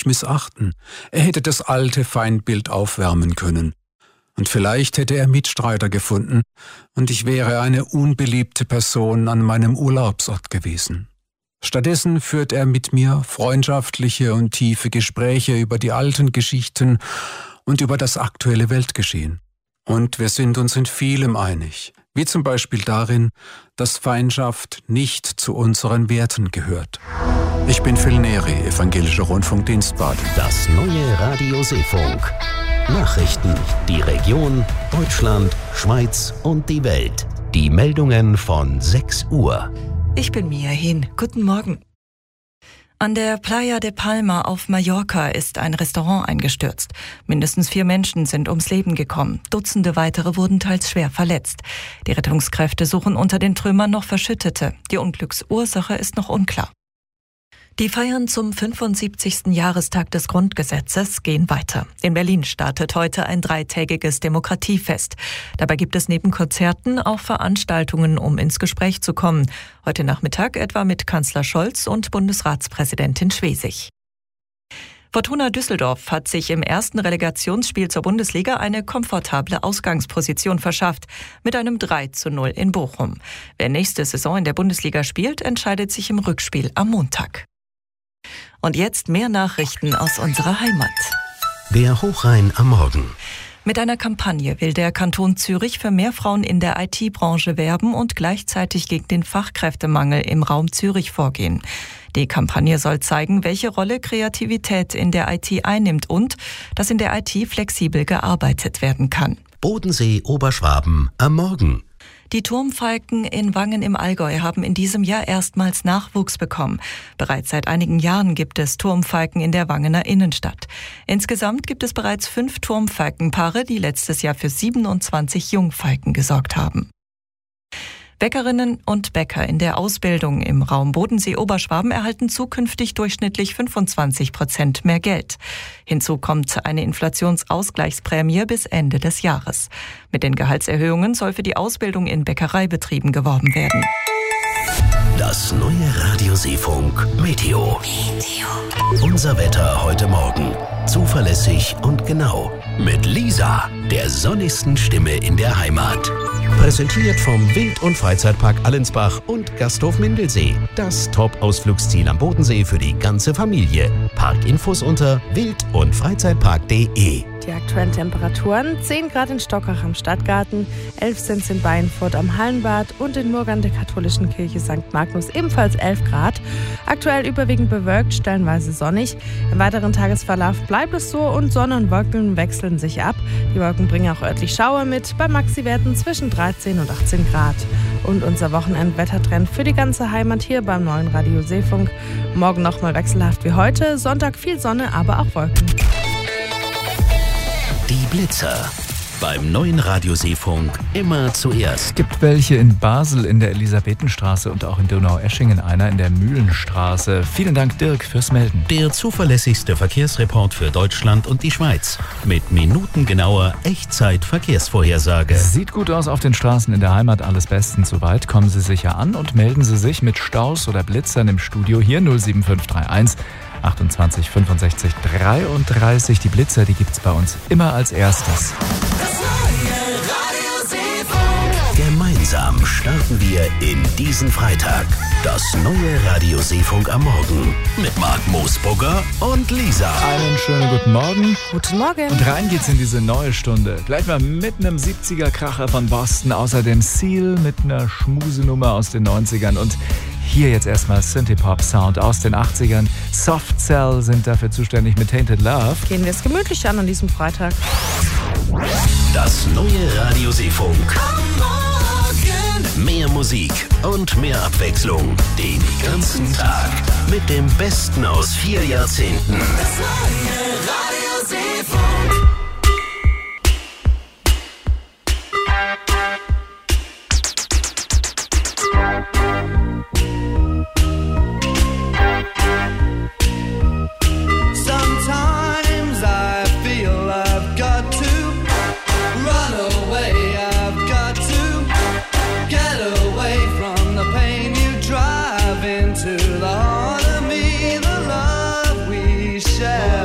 nicht missachten. Er hätte das alte Feindbild aufwärmen können. Und vielleicht hätte er Mitstreiter gefunden und ich wäre eine unbeliebte Person an meinem Urlaubsort gewesen. Stattdessen führt er mit mir freundschaftliche und tiefe Gespräche über die alten Geschichten und über das aktuelle Weltgeschehen. Und wir sind uns in vielem einig, wie zum Beispiel darin, dass Feindschaft nicht zu unseren Werten gehört. Ich bin Phil Neri, Evangelischer Rundfunkdienst Baden. Das neue Radio Seefunk. Nachrichten, die Region, Deutschland, Schweiz und die Welt. Die Meldungen von 6 Uhr. Ich bin Mia Hin. Guten Morgen. An der Playa de Palma auf Mallorca ist ein Restaurant eingestürzt. Mindestens 4 Menschen sind ums Leben gekommen. Dutzende weitere wurden teils schwer verletzt. Die Rettungskräfte suchen unter den Trümmern noch Verschüttete. Die Unglücksursache ist noch unklar. Die Feiern zum 75. Jahrestag des Grundgesetzes gehen weiter. In Berlin startet heute ein 3-tägiges Demokratiefest. Dabei gibt es neben Konzerten auch Veranstaltungen, um ins Gespräch zu kommen. Heute Nachmittag etwa mit Kanzler Scholz und Bundesratspräsidentin Schwesig. Fortuna Düsseldorf hat sich im ersten Relegationsspiel zur Bundesliga eine komfortable Ausgangsposition verschafft, mit einem 3:0 in Bochum. Wer nächste Saison in der Bundesliga spielt, entscheidet sich im Rückspiel am Montag. Und jetzt mehr Nachrichten aus unserer Heimat. Der Hochrhein am Morgen. Mit einer Kampagne will der Kanton Zürich für mehr Frauen in der IT-Branche werben und gleichzeitig gegen den Fachkräftemangel im Raum Zürich vorgehen. Die Kampagne soll zeigen, welche Rolle Kreativität in der IT einnimmt und dass in der IT flexibel gearbeitet werden kann. Bodensee, Oberschwaben am Morgen. Die Turmfalken in Wangen im Allgäu haben in diesem Jahr erstmals Nachwuchs bekommen. Bereits seit einigen Jahren gibt es Turmfalken in der Wangener Innenstadt. Insgesamt gibt es bereits 5 Turmfalkenpaare, die letztes Jahr für 27 Jungfalken gesorgt haben. Bäckerinnen und Bäcker in der Ausbildung im Raum Bodensee-Oberschwaben erhalten zukünftig durchschnittlich 25% mehr Geld. Hinzu kommt eine Inflationsausgleichsprämie bis Ende des Jahres. Mit den Gehaltserhöhungen soll für die Ausbildung in Bäckereibetrieben geworben werden. Das neue Radio Seefunk Meteo. Unser Wetter heute Morgen. Zuverlässig und genau. Mit Lisa, der sonnigsten Stimme in der Heimat. Präsentiert vom Wild- und Freizeitpark Allensbach und Gasthof Mindelsee. Das Top-Ausflugsziel am Bodensee für die ganze Familie. Parkinfos unter wild- und freizeitpark.de. Die aktuellen Temperaturen: 10 Grad in Stockach am Stadtgarten, 11 sind es in Beinfurt am Hallenbad und in Murgern der katholischen Kirche St. Magnus ebenfalls 11 Grad. Aktuell überwiegend bewölkt, stellenweise sonnig. Im weiteren Tagesverlauf bleibt es so und Sonne und Wolken wechseln sich ab. Die Wolken bringen auch örtlich Schauer mit, bei Maxi-Werten zwischen 13 und 18 Grad. Und unser Wochenendwettertrend für die ganze Heimat hier beim neuen Radio Seefunk. Morgen nochmal wechselhaft wie heute, Sonntag viel Sonne, aber auch Wolken. Die Blitzer. Beim neuen Radio Seefunk immer zuerst. Es gibt welche in Basel in der Elisabethenstraße und auch in Donaueschingen einer in der Mühlenstraße. Vielen Dank, Dirk, fürs Melden. Der zuverlässigste Verkehrsreport für Deutschland und die Schweiz. Mit minutengenauer Echtzeit-Verkehrsvorhersage. Sieht gut aus auf den Straßen in der Heimat, alles bestens soweit. Kommen Sie sicher an und melden Sie sich mit Staus oder Blitzern im Studio hier 07531 28 65 33. Die Blitzer, die gibt's bei uns immer als erstes. Gemeinsam starten wir in diesen Freitag. Das neue Radio Seefunk am Morgen. Mit Marc Moosbrugger und Lisa. Einen schönen guten Morgen. Guten Morgen. Und rein geht's in diese neue Stunde. Gleich mal mit einem 70er-Kracher von Boston. Außerdem Seal mit einer Schmusenummer aus den 90ern. Und hier jetzt erstmal Synthie-Pop-Sound aus den 80ern. Soft Cell sind dafür zuständig mit Tainted Love. Gehen wir es gemütlich an diesem Freitag. Das neue Radio Seefunk. Mehr Musik und mehr Abwechslung den ganzen Tag. Mit dem Besten aus 4 Jahrzehnten. Das neue Radio Seefunk. Sometimes I feel I've got to run away. I've got to get away from the pain you drive into the heart of me, the love we share.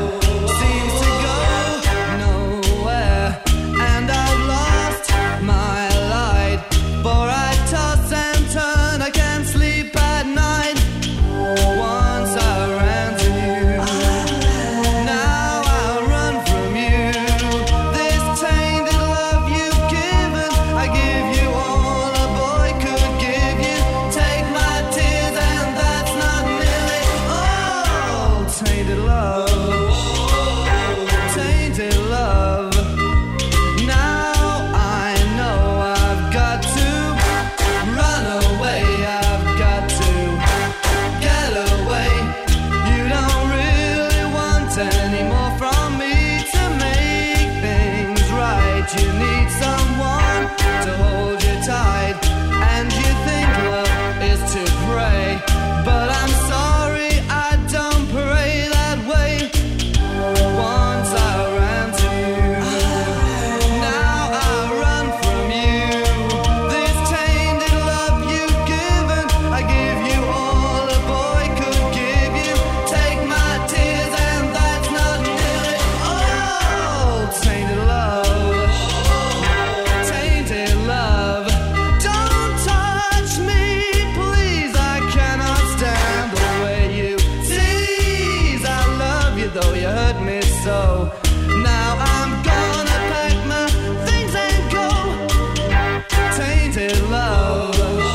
tainted love. Now I know I've got to run away, I've got to get away. You don't really want any more from me to make things right. You need someone to hold you tight, and you think love is to pray, but I'm sorry, I don't pray that way. Once I ran to you, now I run from you. This tainted love you've given, I give you all a boy could give you. Take my tears and that's not nearly all. Tainted love, tainted love. Don't touch me, please, I cannot stand the way you tease. I love you though you hurt me so. Now I'm gonna pack my things and go. Tainted love,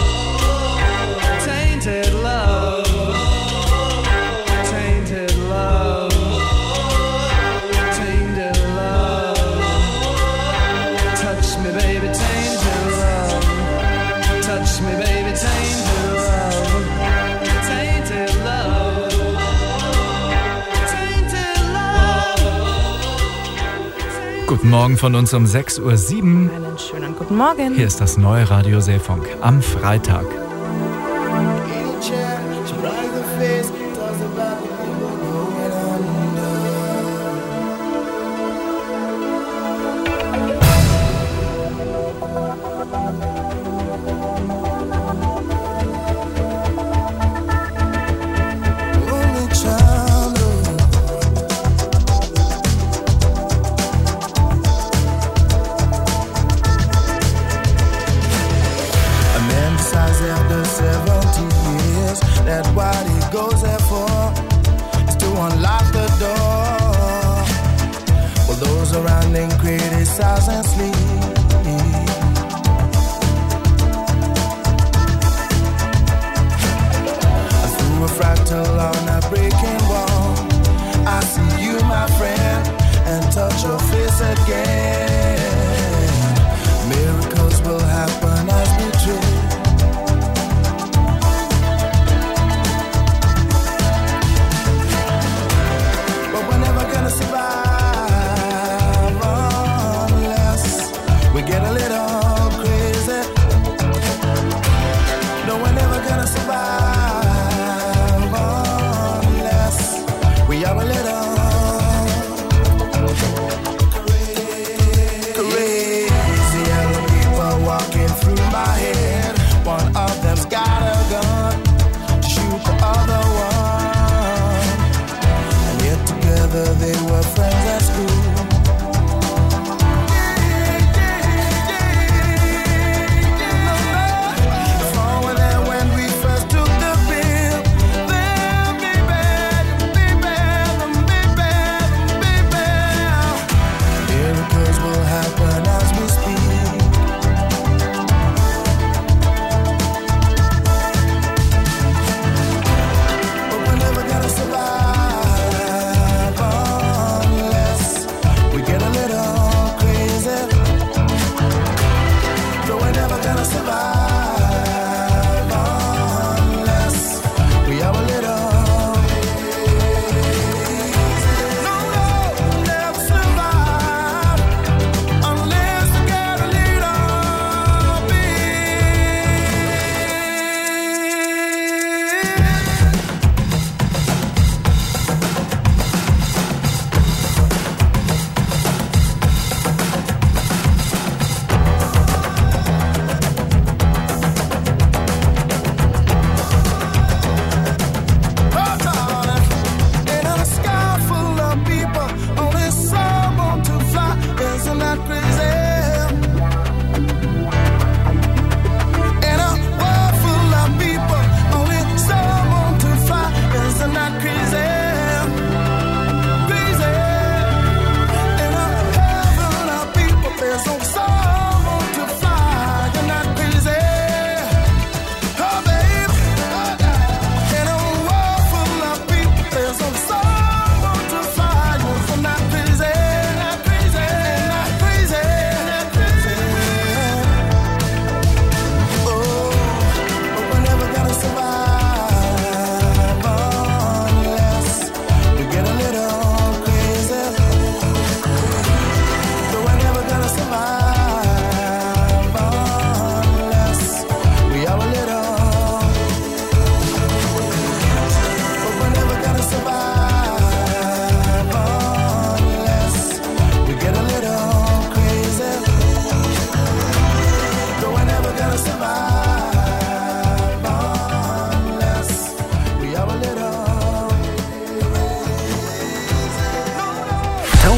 tainted love, tainted love, tainted love. Touch me, baby, tainted love. Touch me, baby, tainted love. Tainted love. Tainted love. Guten Morgen von uns um 6.07 Uhr. Einen schönen guten Morgen. Hier ist das neue Radio Seefunk am Freitag. After 70 years, that what he goes there for is to unlock the door. Well, those around him criticize and sleep. Through a fractal on a breaking wall, I see you, my friend, and touch your face again. Miracles will happen as we dream. Survive unless we get a little crazy. No, we're never gonna survive unless we are a little crazy. Yellow people walking through my head. One of them's got a gun to shoot the other one. Together they were friends at school. Forward there when we first took the bill. They'll be bad, be bad, be bad, be bad. Miracles will happen as we speak. But we're never gonna survive.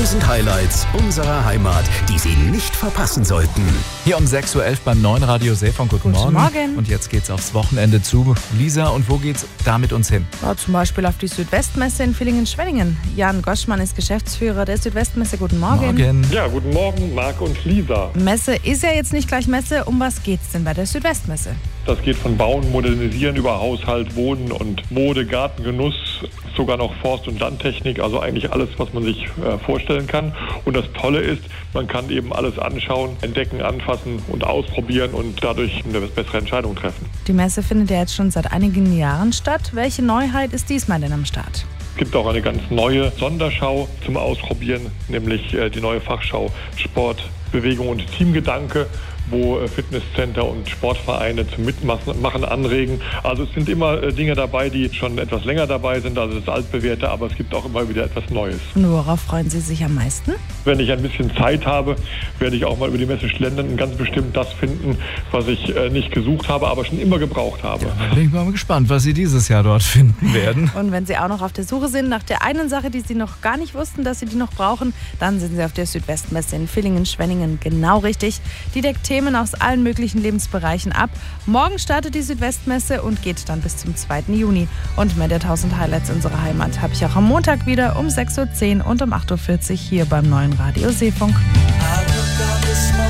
1000 Highlights unserer Heimat, die Sie nicht verpassen sollten. Hier um 6.11 Uhr beim neuen Radio Seefunk. Guten Morgen. Und jetzt geht's aufs Wochenende zu. Lisa, und wo geht's da mit uns hin? Ja, zum Beispiel auf die Südwestmesse in Villingen-Schwenningen. Jan Goschmann ist Geschäftsführer der Südwestmesse. Guten Morgen. Morgen. Ja, guten Morgen, Marc und Lisa. Messe ist ja jetzt nicht gleich Messe. Um was geht's denn bei der Südwestmesse? Das geht von Bauen, Modernisieren über Haushalt, Wohnen und Mode, Gartengenuss, sogar noch Forst- und Landtechnik, also eigentlich alles, was man sich vorstellen kann. Und das Tolle ist, man kann eben alles anschauen, entdecken, anfassen und ausprobieren und dadurch eine bessere Entscheidung treffen. Die Messe findet ja jetzt schon seit einigen Jahren statt. Welche Neuheit ist diesmal denn am Start? Es gibt auch eine ganz neue Sonderschau zum Ausprobieren, nämlich die neue Fachschau Sport, Bewegung und Teamgedanke, wo Fitnesscenter und Sportvereine zum Mitmachen anregen. Also es sind immer Dinge dabei, die schon etwas länger dabei sind, also das Altbewährte, aber es gibt auch immer wieder etwas Neues. Und worauf freuen Sie sich am meisten? Wenn ich ein bisschen Zeit habe, werde ich auch mal über die Messe schlendern und ganz bestimmt das finden, was ich nicht gesucht habe, aber schon immer gebraucht habe. Da bin ich mal gespannt, was Sie dieses Jahr dort finden werden. Und wenn Sie auch noch auf der Suche sind nach der einen Sache, die Sie noch gar nicht wussten, dass Sie die noch brauchen, dann sind Sie auf der Südwestmesse in Villingen-Schwenningen genau richtig. Die deckt Themen aus allen möglichen Lebensbereichen ab. Morgen startet die Südwestmesse und geht dann bis zum 2. Juni. Und mehr der 1000 Highlights unserer Heimat habe ich auch am Montag wieder um 6.10 Uhr und um 8.40 Uhr hier beim neuen Radio Seefunk. I woke up this morning.